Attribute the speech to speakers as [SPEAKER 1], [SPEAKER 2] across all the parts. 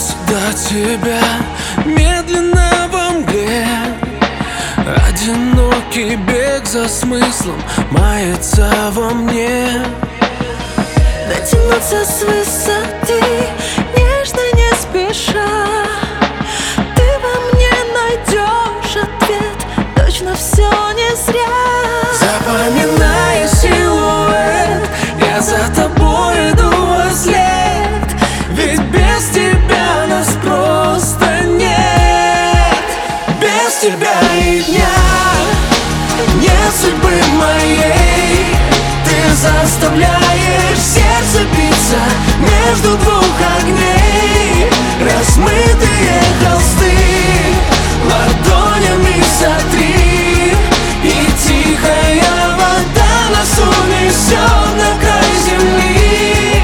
[SPEAKER 1] до тебя медленно во мгле. Одинокий бег за смыслом мается во мне.
[SPEAKER 2] Дотянуться с высоты, нежно, не спеша. Ты во мне найдешь ответ, точно все не зря.
[SPEAKER 1] Запоминаю силуэт, я за тобой иду вслед. Ведь без тебя нас просто нет. Без тебя и дня нет судьбы моей. Ты заставляешь сердце биться между двух огней. Размытые холсты ладонями сотри, и тихая вода нас унесет на край земли.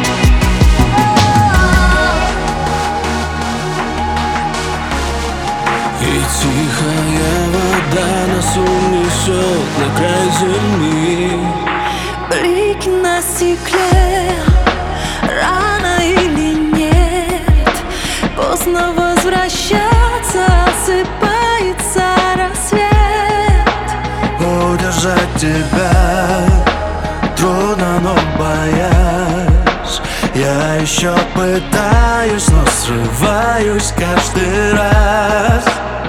[SPEAKER 1] И тихая вода нас унесет на край земли.
[SPEAKER 2] Блики на стекле, рано или нет, поздно возвращаться, осыпается рассвет.
[SPEAKER 3] Удержать тебя трудно, но боясь, я еще пытаюсь, но срываюсь каждый раз.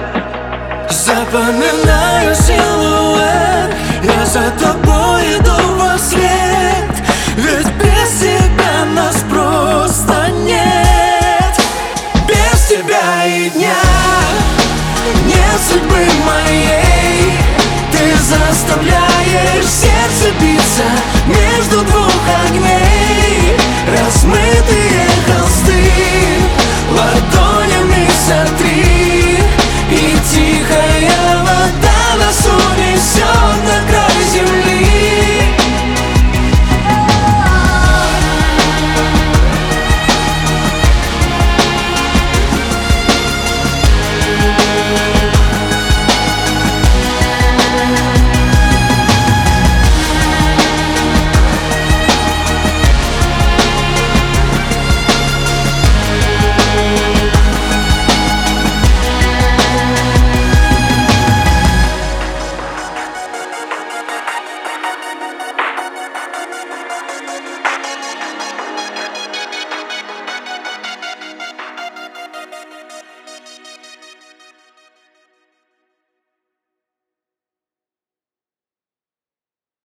[SPEAKER 1] Запоминаю силуэт, я за тобой иду вслед. Ведь без тебя нас просто нет. Без тебя и дня нет судьбы моей. Ты заставляешь сердце биться между двух огней. Размытые